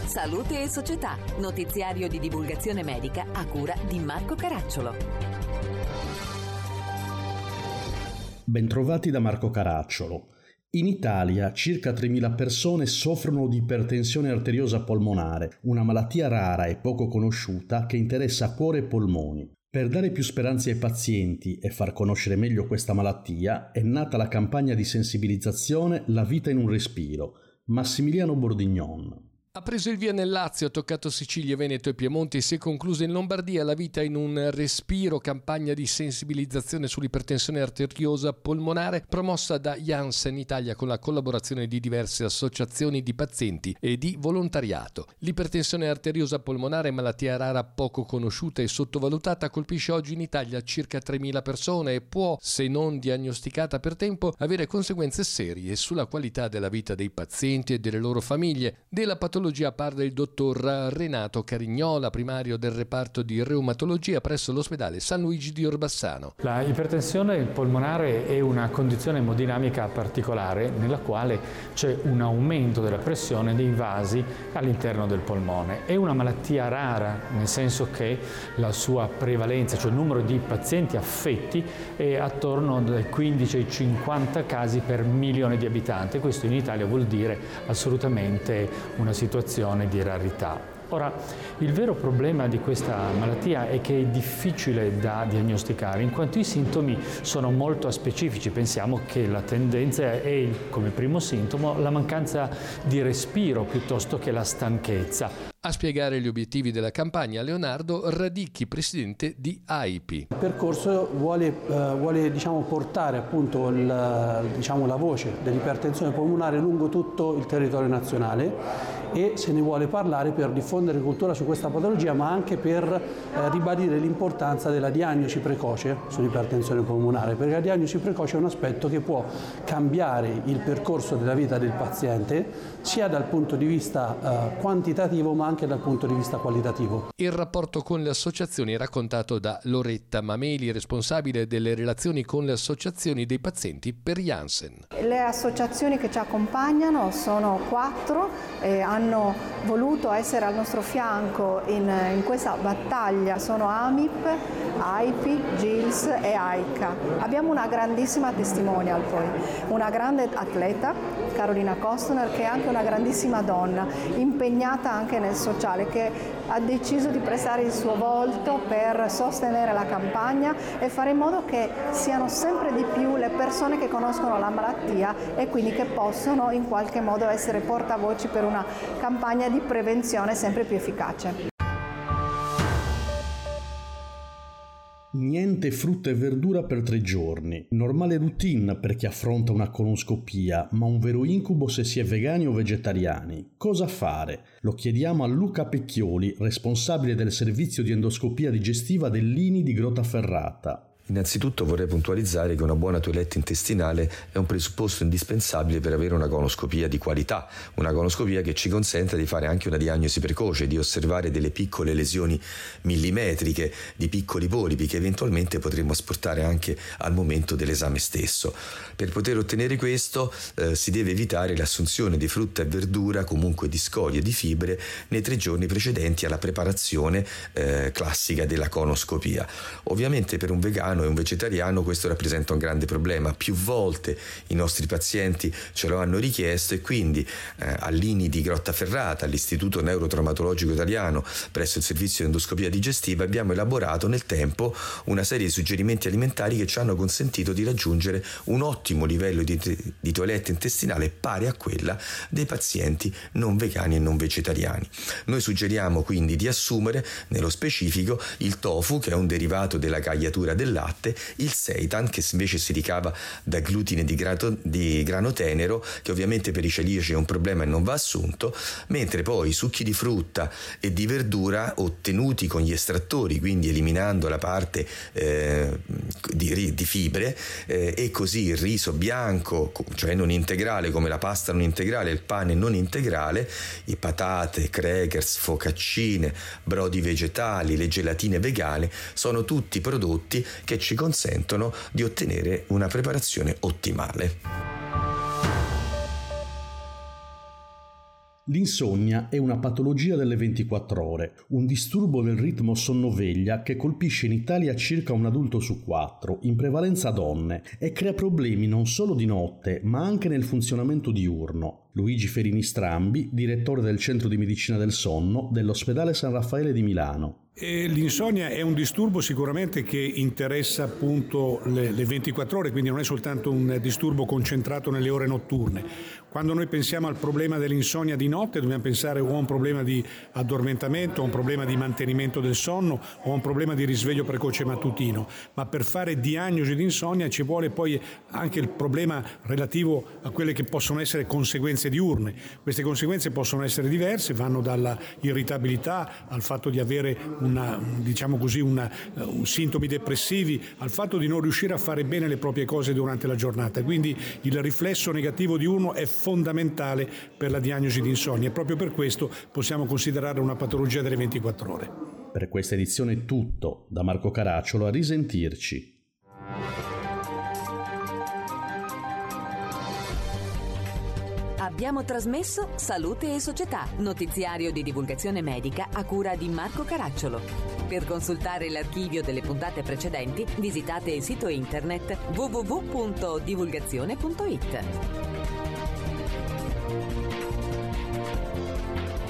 Salute e Società, notiziario di divulgazione medica a cura di Marco Caracciolo. Bentrovati da Marco Caracciolo. In Italia circa 3.000 persone soffrono di ipertensione arteriosa polmonare, una malattia rara e poco conosciuta che interessa cuore e polmoni. Per dare più speranze ai pazienti e far conoscere meglio questa malattia è nata la campagna di sensibilizzazione La vita in un respiro. Massimiliano Bordignon. Ha preso il via nel Lazio, ha toccato Sicilia, Veneto e Piemonte e si è conclusa in Lombardia. La vita in un respiro, campagna di sensibilizzazione sull'ipertensione arteriosa polmonare promossa da Janssen Italia con la collaborazione di diverse associazioni di pazienti e di volontariato. L'ipertensione arteriosa polmonare è malattia rara poco conosciuta e sottovalutata, colpisce oggi in Italia circa 3.000 persone e può, se non diagnosticata per tempo, avere conseguenze serie sulla qualità della vita dei pazienti e delle loro famiglie. Della patologia parla il dottor Renato Carignola, primario del reparto di reumatologia presso l'ospedale San Luigi di Orbassano. La ipertensione polmonare è una condizione emodinamica particolare nella quale c'è un aumento della pressione dei vasi all'interno del polmone. È una malattia rara, nel senso che la sua prevalenza, cioè il numero di pazienti affetti, è attorno dai 15 ai 50 casi per milione di abitanti. Questo in Italia vuol dire assolutamente una situazione di rarità. Ora, il vero problema di questa malattia è che è difficile da diagnosticare, in quanto i sintomi sono molto aspecifici. Pensiamo che la tendenza è, come primo sintomo, la mancanza di respiro piuttosto che la stanchezza. A spiegare gli obiettivi della campagna Leonardo Radicchi, presidente di AIPI. Il percorso vuole portare appunto la voce dell'ipertensione polmonare lungo tutto il territorio nazionale e se ne vuole parlare per diffondere cultura su questa patologia, ma anche per ribadire l'importanza della diagnosi precoce sull'ipertensione polmonare, perché la diagnosi precoce è un aspetto che può cambiare il percorso della vita del paziente sia dal punto di vista quantitativo ma anche dal punto di vista qualitativo. Il rapporto con le associazioni è raccontato da Loretta Mameli, responsabile delle relazioni con le associazioni dei pazienti per Janssen. Le associazioni che ci accompagnano sono 4 e hanno voluto essere al nostro fianco in questa battaglia. Sono AMIP, AIPI, GILS e AICA. Abbiamo una grandissima testimonial poi, una grande atleta, Carolina Kostner, che è anche una grandissima donna, impegnata anche nel sociale, che ha deciso di prestare il suo volto per sostenere la campagna e fare in modo che siano sempre di più le persone che conoscono la malattia e quindi che possono in qualche modo essere portavoci per una campagna di prevenzione sempre più efficace. Niente frutta e verdura per 3 giorni. Normale routine per chi affronta una colonoscopia, ma un vero incubo se si è vegani o vegetariani. Cosa fare? Lo chiediamo a Luca Pecchioli, responsabile del servizio di endoscopia digestiva dell'INI di Grottaferrata. Innanzitutto vorrei puntualizzare che una buona toilette intestinale è un presupposto indispensabile per avere una colonoscopia di qualità, una colonoscopia che ci consenta di fare anche una diagnosi precoce, di osservare delle piccole lesioni millimetriche, di piccoli polipi che eventualmente potremmo asportare anche al momento dell'esame stesso. Per poter ottenere questo si deve evitare l'assunzione di frutta e verdura, comunque di scorie e di fibre, nei 3 giorni precedenti alla preparazione classica della colonoscopia. Ovviamente per un vegano e un vegetariano questo rappresenta un grande problema. Più volte i nostri pazienti ce lo hanno richiesto e quindi all'INI di Grottaferrata, all'Istituto Neurotraumatologico Italiano, presso il servizio di endoscopia digestiva, abbiamo elaborato nel tempo una serie di suggerimenti alimentari che ci hanno consentito di raggiungere un ottimo livello di toilette intestinale pari a quella dei pazienti non vegani e non vegetariani. Noi suggeriamo quindi di assumere nello specifico il tofu, che è un derivato della cagliatura del latte, il seitan, che invece si ricava da glutine di grano tenero, che ovviamente per i celiaci è un problema e non va assunto, mentre poi i succhi di frutta e di verdura ottenuti con gli estrattori, quindi eliminando la parte di fibre, e così il riso bianco, cioè non integrale, come la pasta non integrale, il pane non integrale, i patate, crackers, focaccine, brodi vegetali, le gelatine vegane, sono tutti prodotti che ci consentono di ottenere una preparazione ottimale. L'insonnia è una patologia delle 24 ore, un disturbo del ritmo sonno-veglia che colpisce in Italia circa un adulto su 4, in prevalenza donne, e crea problemi non solo di notte, ma anche nel funzionamento diurno. Luigi Ferini Strambi, direttore del Centro di Medicina del Sonno dell'Ospedale San Raffaele di Milano. L'insonnia è un disturbo sicuramente che interessa appunto le 24 ore, quindi non è soltanto un disturbo concentrato nelle ore notturne. Quando noi pensiamo al problema dell'insonnia di notte dobbiamo pensare o a un problema di addormentamento, o a un problema di mantenimento del sonno, o a un problema di risveglio precoce mattutino, ma per fare diagnosi di insonnia ci vuole poi anche il problema relativo a quelle che possono essere conseguenze diurne. Queste conseguenze possono essere diverse, vanno dalla irritabilità al fatto di avere sintomi depressivi, al fatto di non riuscire a fare bene le proprie cose durante la giornata. Quindi il riflesso negativo diurno è fondamentale per la diagnosi di insonnia e proprio per questo possiamo considerare una patologia delle 24 ore. Per questa edizione è tutto. Da Marco Caracciolo, a risentirci. Abbiamo trasmesso Salute e Società, notiziario di divulgazione medica a cura di Marco Caracciolo. Per consultare l'archivio delle puntate precedenti, visitate il sito internet www.divulgazione.it.